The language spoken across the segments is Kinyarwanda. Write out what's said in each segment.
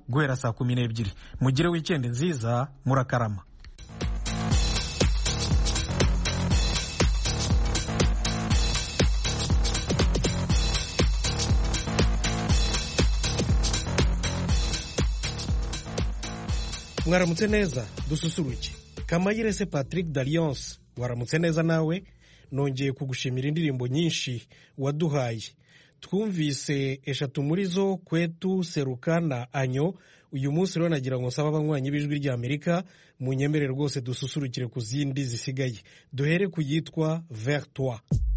guhera saa 12. Mugire weekend nziza, murakarama. Mwaramutse neza, dususuruke. Kamayirese Patrick d'Alliance, waramutse neza nawe. Nongeye kugushimira indirimbo nyinshi waduhaye. Twumvise eshatu muri zo, Kwetu, Seruka na Anyo. Uyu munsi rero nagira ngo nsaba abanywanyi b'ijwi ry'Amerika munyemerere rwose dususurukire ku zindi zisigaye. Duhere ku yitwa Vers toi.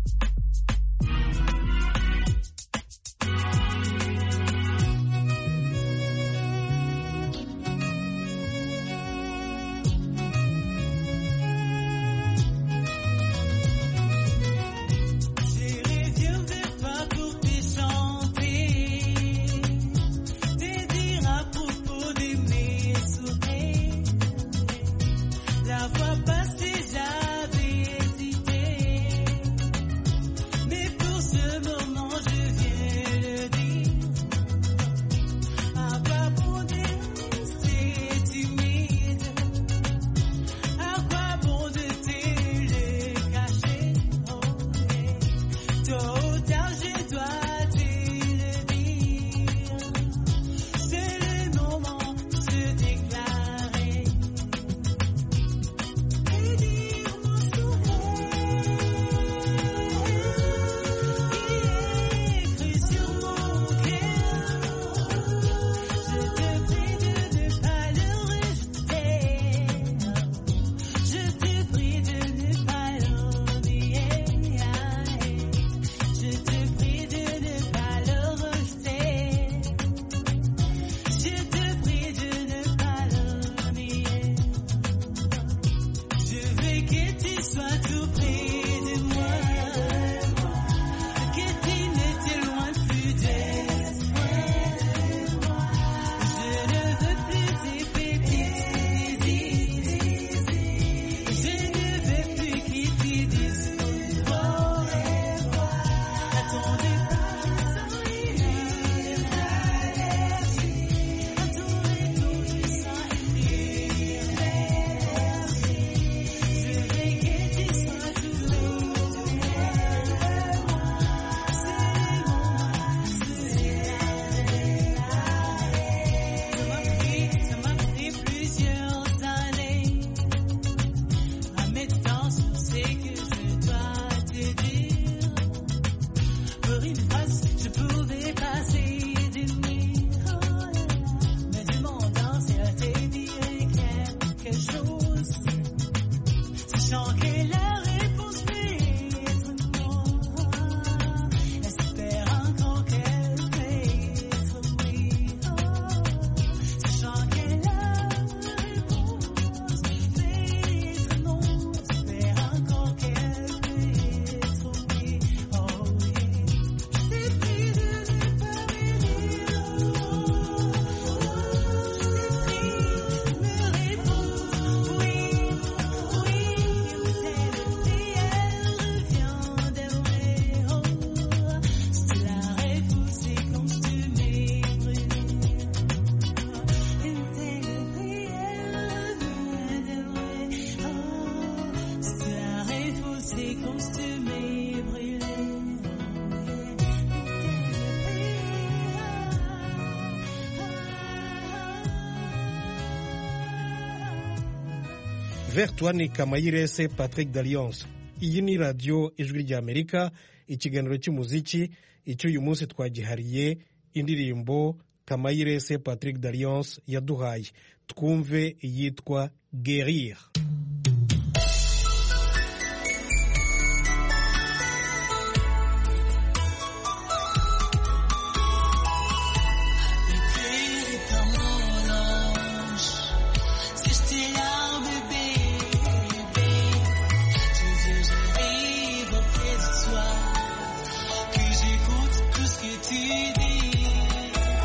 Vers toi ni Kamayirese Patrick d'Alliance. Iyi ni radio ijwi ry'Amerika, ikiganiro cy'umuziki. Icy'uyu munsi twagihariye indirimbo Kamayirese Patrick d'Alliance yaduhaye. Twumve iyitwa Guérir.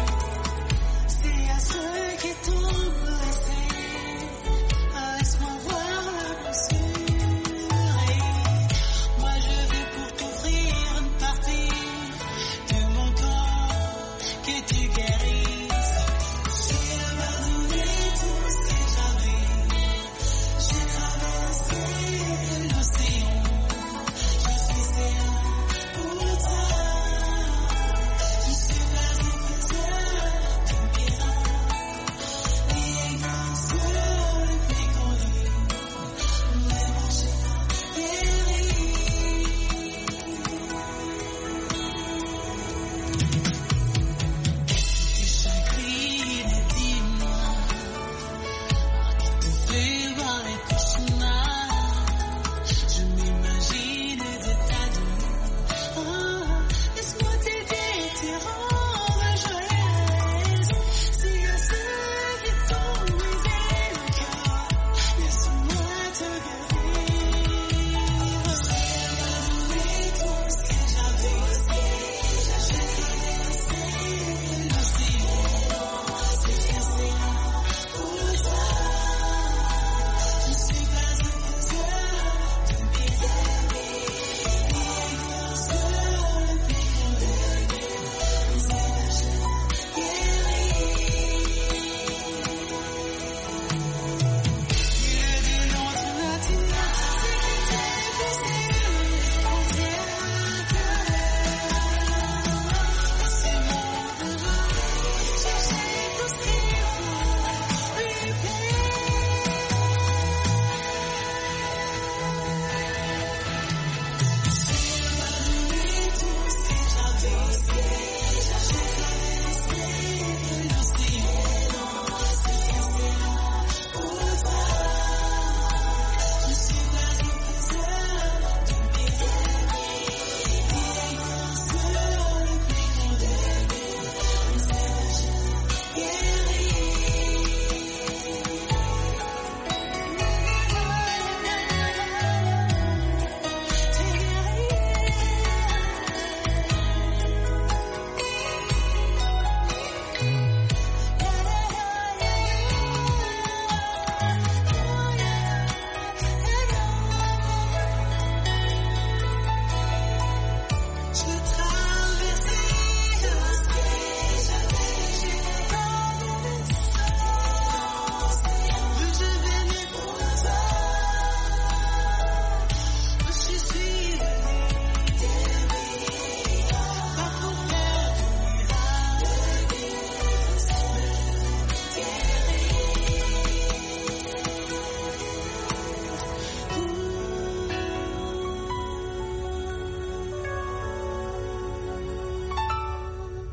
C'est à ceux qui t'ont blessé, laisse-moi voir.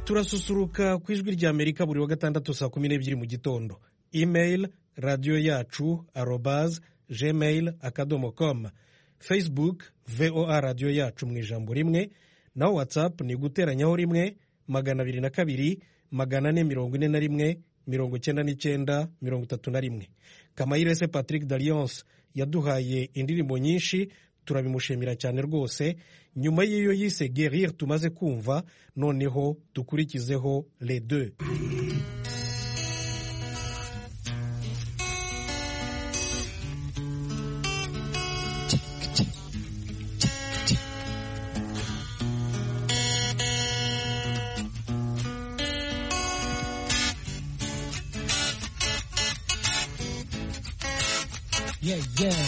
turasusuruka ku ijwi rya Amerika buri wa gatandatu saa 12 mu gitondo. Email radio yacu @gmail.com, Facebook VOA radio yacu mu ijambo rimwe, na WhatsApp ni guteranyaho rimwe 202 441 99 31. Kamayirese Patrick Dalliance yaduhaye indirimbo nyinshi, turabimushimira cyane rwose. Nyuma y'iyo yise Guérir tumaze kumva, noneho dukurikizeho Les Deux. Yeah, yeah.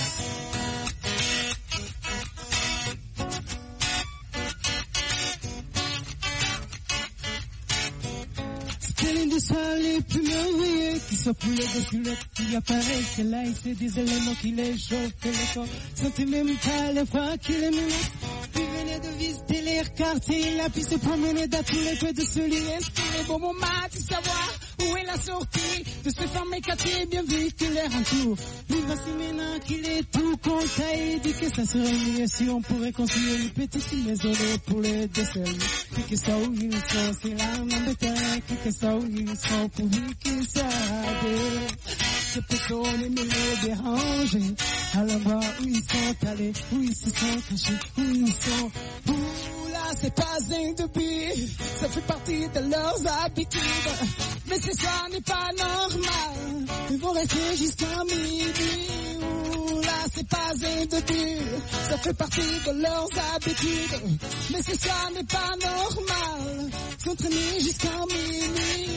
C'était du soir les plus merveilleux qui sont pour les culottes qui apparaissent là et c'est des éléments qui les chauffent et les corps sentent même pas les fois qui les menacent. Puis venez de visiter les quartiers, la puis se promener dans tous les coins de ce lieu. C'est le bon moment de savoir où est la sortie de ce fameux quartier bien vu que les entoure. Mais voici maintenant qu'il est tout content et dit que ça serait mieux si on pourrait construire une petite maison pour les desserts. Que ça où ils sont, c'est là l'embêtant, que ça où ils sont pourvu qu'ils s'arrêtent. Que personne ne les dérange, à l'endroit où ils sont allés, où ils se sont cachés, où ils sont. Là, c'est pas un début, ça fait partie de leurs habitudes. Mais c'est ça n'est pas normal, ils vont rester jusqu'à midi. Là, c'est pas un début, ça fait partie de leurs habitudes. Mais c'est ça n'est pas normal, s'entraîner jusqu'à minuit.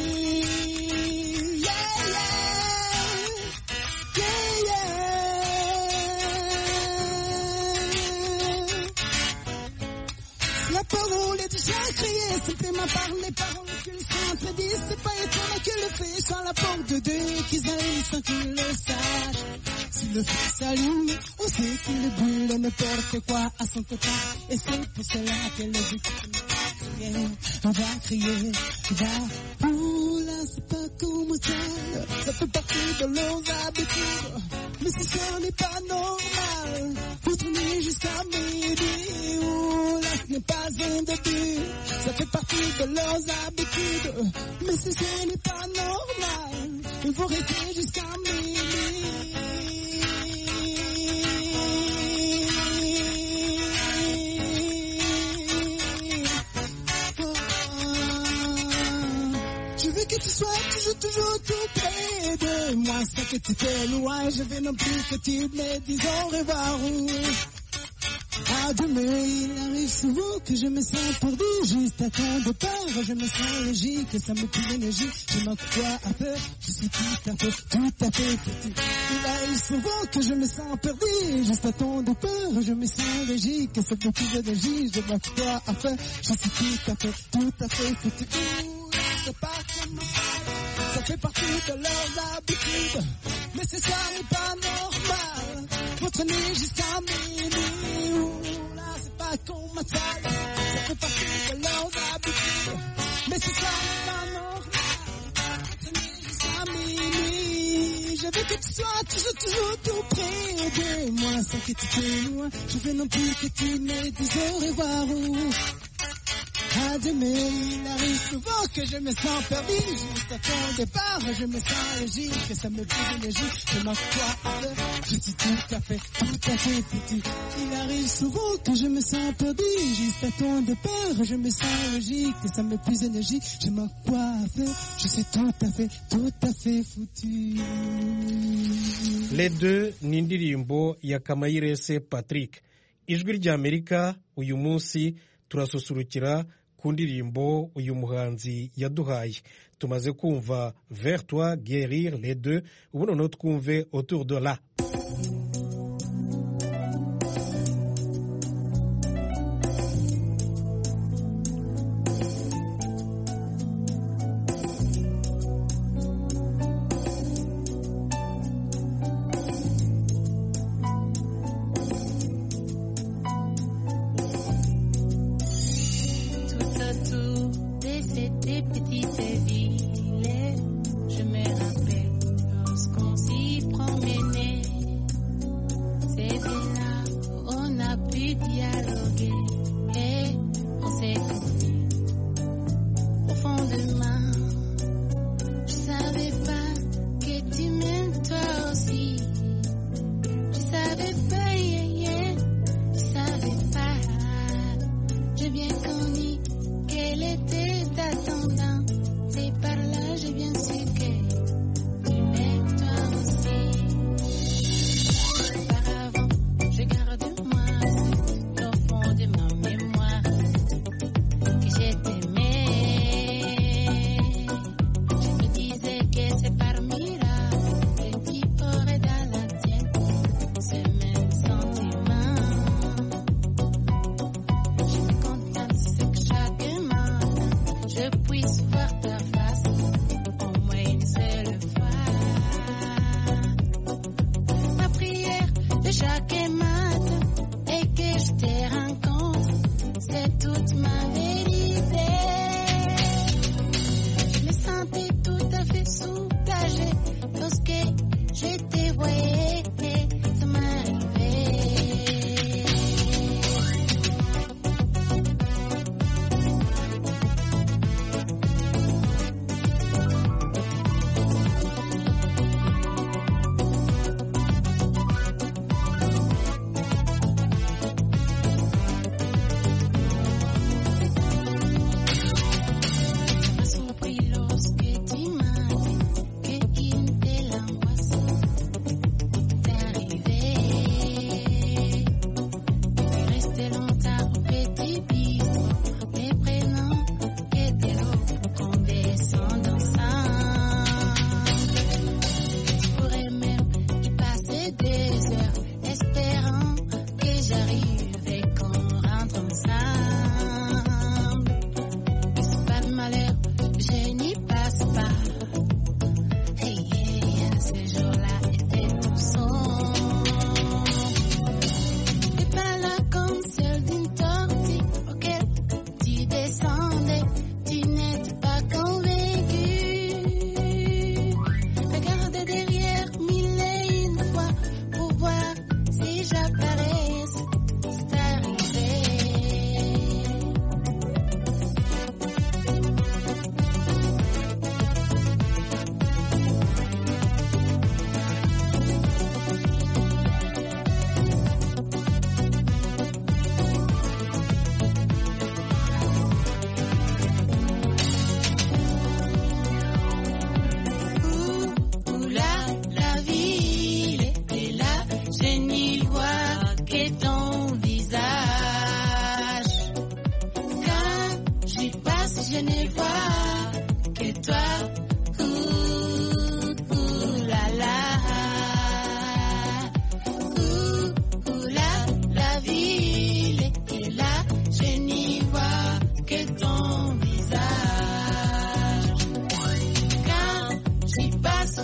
Yeah, yeah, yeah, yeah. La parole est déjà criée, simplement par les paroles qu'ils sont entredites. C'est pas étonnant que le feu soit la porte de Dieu, qu'ils aillent sans qu'ils le sachent. Si le feu s'allume, on sait qu'il brûle n'importe quoi à son côté. Et c'est pour cela que le but on va crier, va. Ouh là, c'est pas comme ça fait partie de leurs habitudes. Mais si ça n'est pas normal, faut tourner jusqu'à midi. Ouh là, ce n'est pas un début, ça fait partie de leurs habitudes. Mais si ça n'est pas normal, il faut rester jusqu'à midi. Que tu sois toujours tout près de moi, sans que tu t'es loin, je vais non plus que tu me dises au revoir. À demain, il arrive souvent que je me sens perdu, juste à ton départ, je me sens léger, que ça me coûte l'énergie, je m'en crois à peur, je suis tout à fait petit. Il arrive souvent que je me sens perdu, juste à ton départ, je me sens léger, que ça me coûte l'énergie, je m'en crois à peur, je suis tout à fait petit. C'est pas comme ça fait partie de leurs habitudes. Mais c'est ça n'est pas normal, faut traîner jusqu'à minuit. Là c'est pas comme ça fait partie de leurs habitudes. Mais c'est ça n'est pas normal, faut traîner jusqu'à minuit. Je veux que tu sois toujours tout près de moi, sans que tu te loin. Je veux non plus que tu me dises au revoir. À demain, il arrive souvent que je me sens perdu, juste à ton départ, je me sens léger, que ça me fait d'énergie, je m'en crois à l'heure, je suis tout à fait petit. Il arrive souvent que je me sens perdu, juste à ton départ, je me sens léger, que ça me fait d'énergie, je m'en crois à faire, je suis tout à fait foutu. Les Deux ni indirimbo ya Kamayirese Patrick. Ijwi rya Amerika uyu munsi turasusurukira ku ndirimbo uyu muhanzi yaduhaye. Tumaze kumva Vers toi, Guérir, Les Deux. Ubu noneho twumve Autour de là.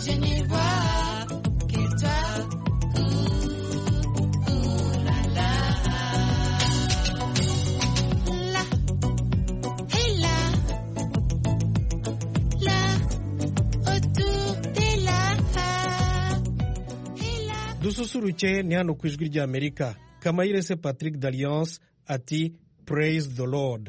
je ne vois que toi. La la. La et là, autour de là. dususuruke ni hano ku ijwi ry'Amerika. Kamayirese Patrick d'Alliance ati praise the Lord.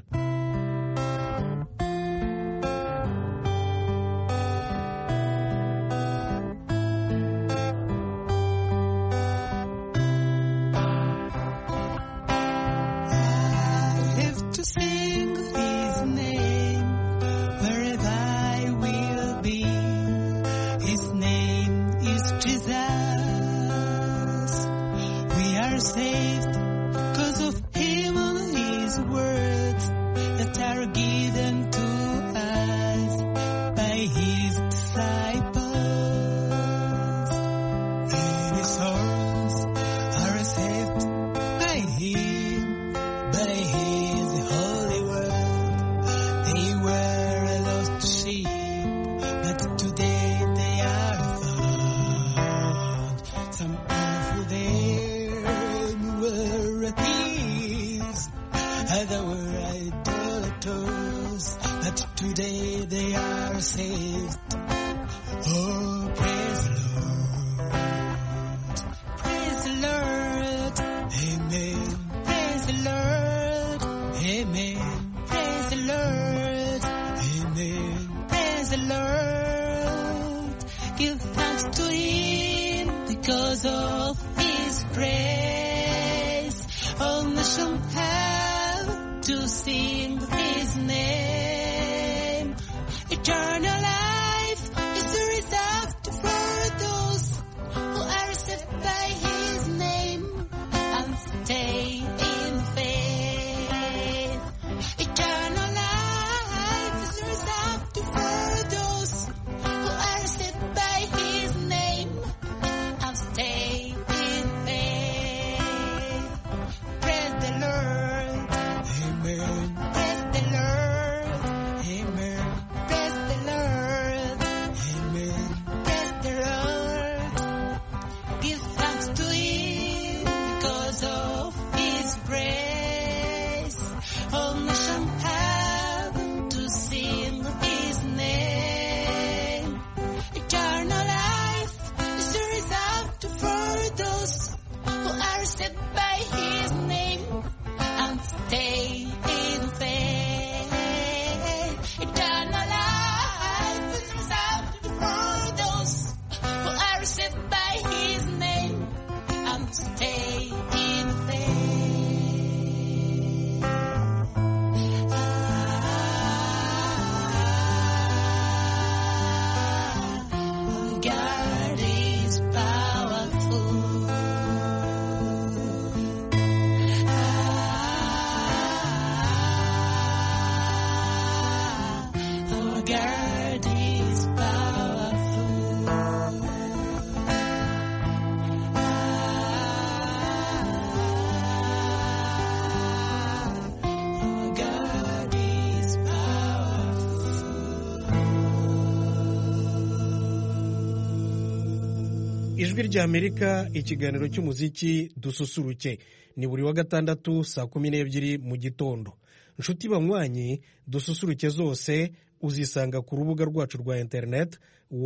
ijwi ry'Amerika, ikiganiro cy'umuziki dususuruke ni buri wa gatandatu saa 12 mu gitondo. Nshuti banywanyi, dususuruke zose uzisanga ku rubuga rwacu rwa internet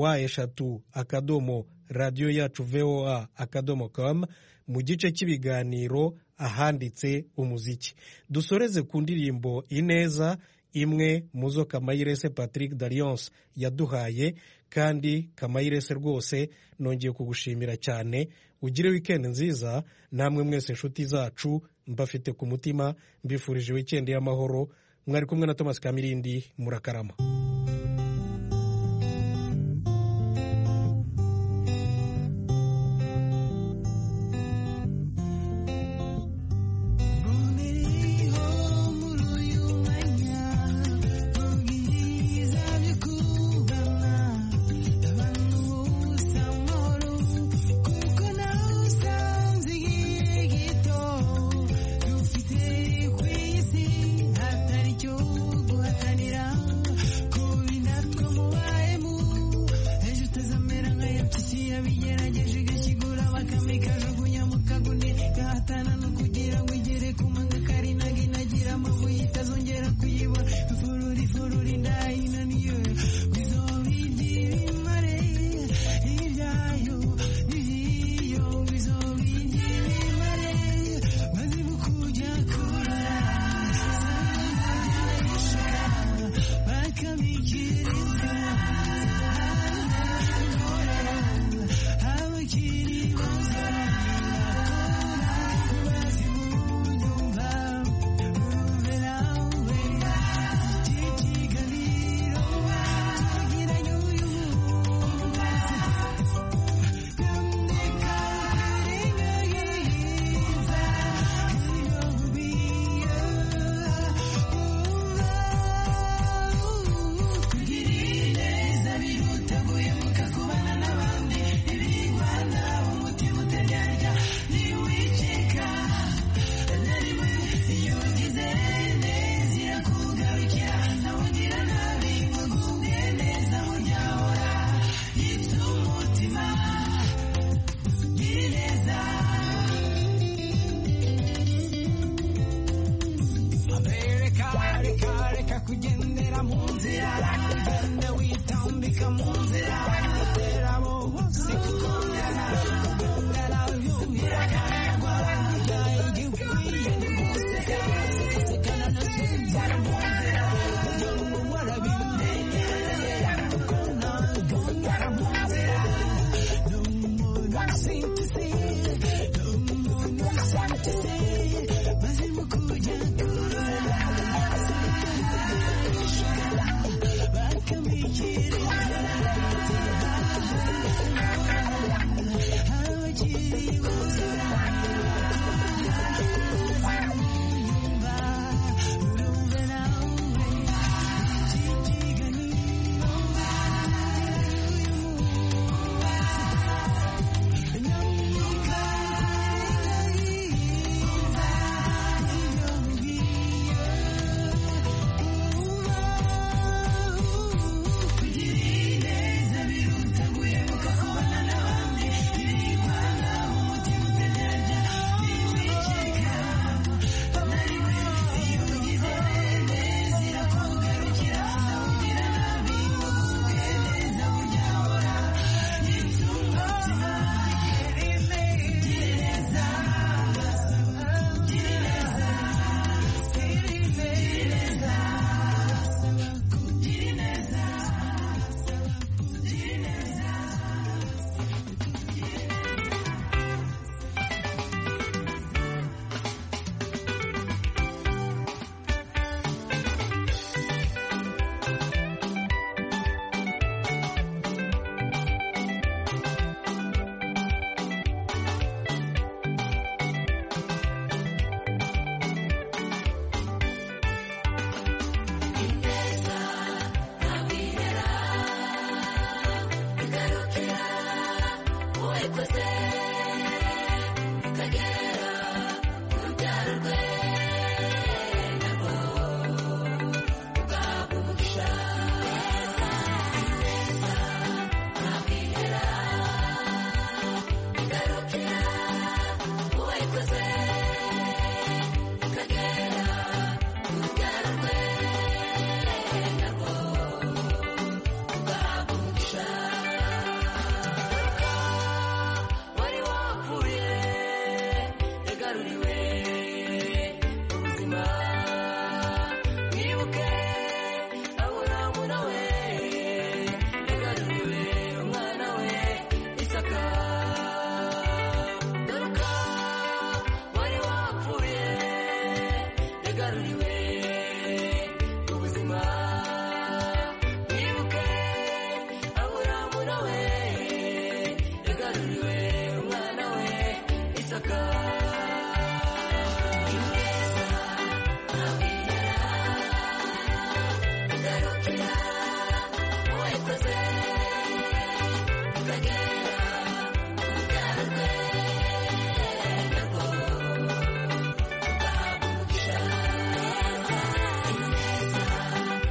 wa@radioyacu.voa.com mu gice cy'ibiganiro ahanditse umuziki. Dusoreze ku ndirimbo Ineza, imwe muzo Kamayirese Patrick d'Alliance yaduhaye, kandi Kamayirese rwose nongeye kugushimira cyane. Ugire weekend nziza, namwe mwese nshuti zacu mbafite ku mutima, mbifurije weekend y'amahoro. Mwari kumwe na Thomas Kamirindi, murakarama. Cool. yabigerageje igakigura bakame ikajugunya mu kaguni gahatana no kugira ngo igere ku manga karinaga inagira amabuye itazongera kuyibona ifurura indayinaniye bizobigira imare ibyayo bigiyo bizobigira imare maze kujya kurara bakamikiriza abakiri baza bazimudumva urumve nawe ikiganiro tugiranye uyu munsi nyamika kwirengagiza iyo biyo kugirira neza biruta guhemuka kubana n'abandi ibigwana umutima utaryarya ntiwicika na rimwe iyo ugize neza irakugarukira nawe ugira nabi ngo ugubwe neza muryahora yitwa umutima gira neza reka kugendera mu nzira ugenda witambika mu nzira utera abo bose kukongera kugongera yumvira kanyagwa igikwiye ni guseka sekana no senzara mu nzira ngo warabimenyereye kuko ntagongera mu nzira no umuntu sintisi no umuntu sintisi maze mu kujya kurara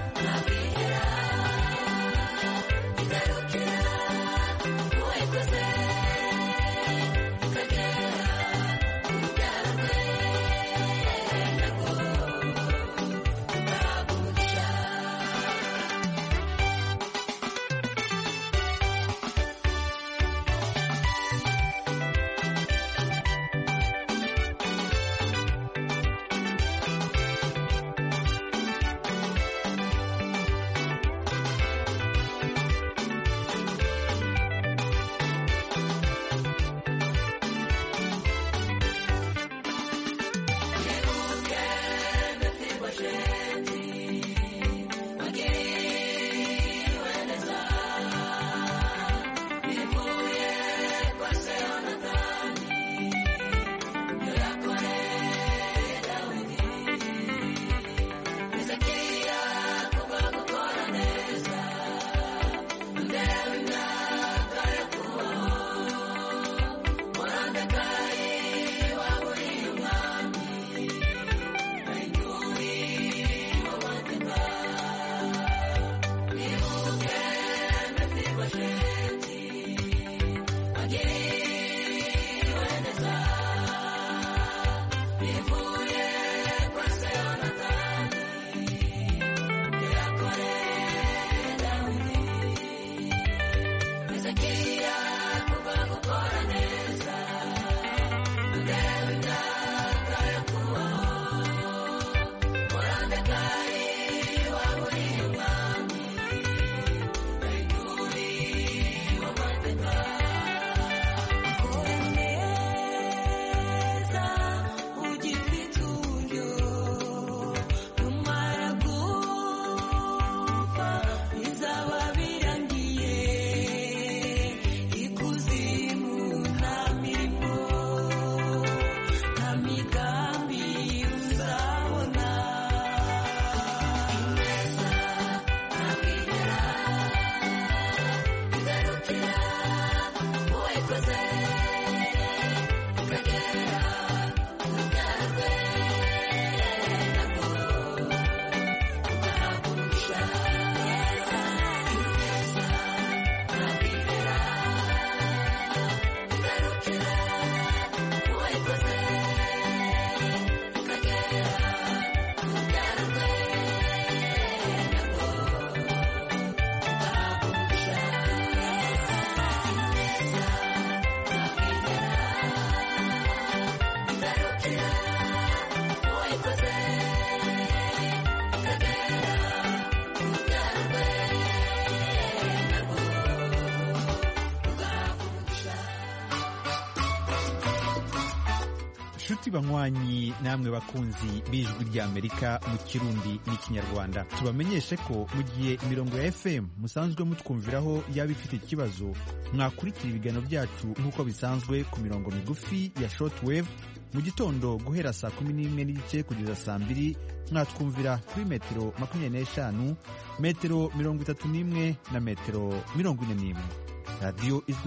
Cause Nshuti banywanyi namwe bakunzi b'ijwi ry'Amerika mu Kirundi n'Ikinyarwanda, tubamenyeshe ko mu gihe imirongo ya FM musanzwe mutwumviraho yaba ifite ikibazo, mwakurikira ibiganiro byacu nk'uko bisanzwe ku mirongo migufi ya shortwave mu gitondo guhera saa 11:30 kugeza saa 2, mwatwumvira kuri metero 25, metero 31 na metero 41. Radio Ijwi